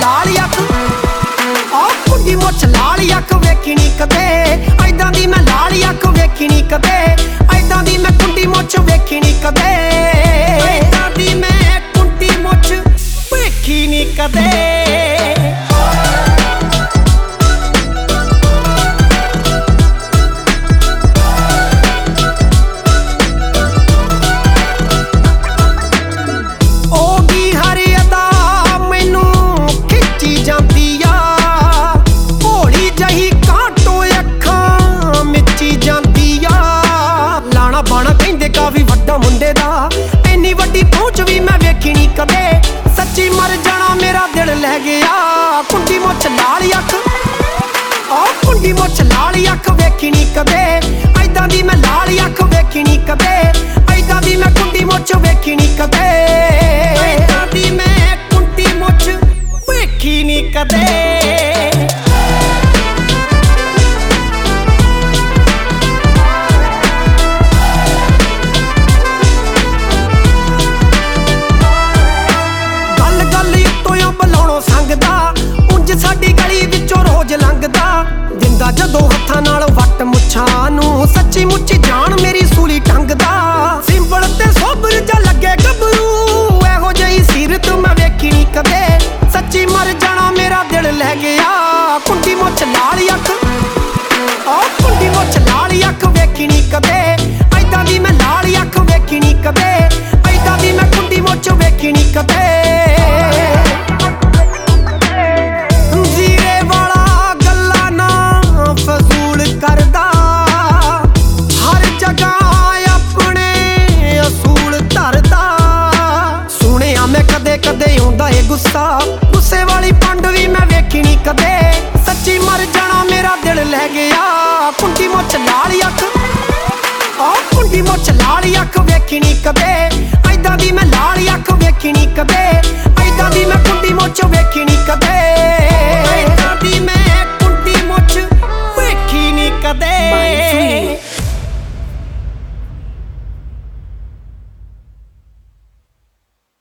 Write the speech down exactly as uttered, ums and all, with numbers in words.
ਲਾਲ ਅੱਖ, ਆ ਕੁੰਡੀ ਮੁੱਛ ਲਾਲ ਅੱਖ ਵੇਖੀ ਨੀ ਕਦੇ, ਐਦਾਂ ਦੀ ਮੈਂ ਲਾਲ ਅੱਖ ਵੇਖੀ ਨੀ ਕਦੇ, ਐਦਾਂ ਦੀ ਮੈਂ ਕੁੰਡੀ ਮੁੱਛ ਵੇਖੀ ਨੀ ਕਦੇ, ਐਦਾਂ ਦੀ ਮੈਂ ਕੁੰਡੀ ਮੁੱਛ ਵੇਖੀ ਨੀ ਕਦੇ। ਕਾਫੀ ਵੱਡਾ ਮੁੰਡੇ ਦਾ, ਇੰਨੀ ਵੱਡੀ ਪਹੁੰਚ ਵੀ ਮੈਂ ਵੇਖੀ ਨੀ ਕਦੇ, ਸੱਚੀ ਮਰ ਜਾਣਾ ਮੇਰਾ ਦਿਲ ਲੈ ਗਿਆ। ਕੁੰਡੀ ਮੁੱਛ ਲਾਲ ਅੱਖ, ਆ ਕੁੰਡੀ ਮੁੱਛ ਲਾਲ ਅੱਖ ਵੇਖੀ ਨੀ ਕਦੇ, ਐਦਾਂ ਦੀ ਮੈਂ ਲਾਲ ਅੱਖ ਵੇਖੀ ਨੀ ਕਦੇ, ਐਦਾਂ ਦੀ ਮੈਂ ਕੁੰਡੀ ਮੁੱਛ ਵੇਖੀ ਨੀ ਕਦੇ, ਐਦਾਂ ਦੀ ਮੈਂ ਕੁੰਡੀ ਮੁੱਛ ਵੇਖੀ ਨੀ ਕਦੇ। ਸਾਡੀ ਗਲੀ ਵਿੱਚੋਂ ਰੋਜ਼ ਲੰਘਦਾ, ਦਿੰਦਾ ਜਦੋਂ ਹੱਥਾਂ ਨਾਲ ਵੱਟ ਮੁੱਛਾਂ ਨੂੰ, ਸੱਚੀ ਮੁੱਚੀ ਜਾਨ ਮੇਰੀ ਸੂਲੀ ਟੰਗਦਾ, ਸਿੰਬਲ ਤੇ ਸੋਬਰ ਜਾ ਲੱਗੇ ਗੱਭਰੂ, ਇਹੋ ਜਿਹੀ ਸੀਰਤ ਮੈਂ ਵੇਖੀ ਨੀ ਕਦੇ, ਸੱਚੀ ਮਰ ਜਾਣਾ ਮੇਰਾ ਦਿਲ ਲੈ ਗਿਆ। ਕੁੰਡੀ ਮੁੱਛ ਲਾਲ ਅੱਖ, ਆ ਕੁੰਡੀ ਮੁੱਛ ਲਾਲ ਅੱਖ ਵੇਖੀ ਨੀ ਕਦੇ, ਐਦਾਂ ਦੀ ਮੈਂ ਲਾਲ ਅੱਖ ਵੇਖੀ ਨੀ ਕਦੇ, ਐਦਾਂ ਦੀ ਮੈਂ ਕੁੰਡੀ ਮੁੱਛ ਵੇਖੀ ਨੀ ਕਦੇ। ਕਦੇ ਆਉਂਦਾ ਏ ਗੁੱਸਾ, ਗੁੱਸੇ ਵਾਲੀ ਪੰਡ ਵੀ ਮੈਂ ਵੇਖੀ ਨੀ ਕਦੇ, ਸੱਚੀ ਮਰ ਜਾਣਾ ਮੇਰਾ ਦਿਲ ਲੈ ਗਿਆ। ਕੁੰਡੀ ਮੁੱਛ ਲਾਲ ਅੱਖ, ਆ ਕੁੰਡੀ ਮੁੱਛ ਲਾਲ ਅੱਖ ਵੇਖੀ ਨੀ ਕਦੇ, ਐਦਾਂ ਦੀ ਮੈਂ ਲਾਲ ਅੱਖ ਵੇਖੀ ਨੀ ਕਦੇ, ਐਦਾਂ ਦੀ ਮੈਂ ਕੁੰਡੀ ਮੁੱਛ ਵੇਖੀ ਨੀ ਕਦੇ।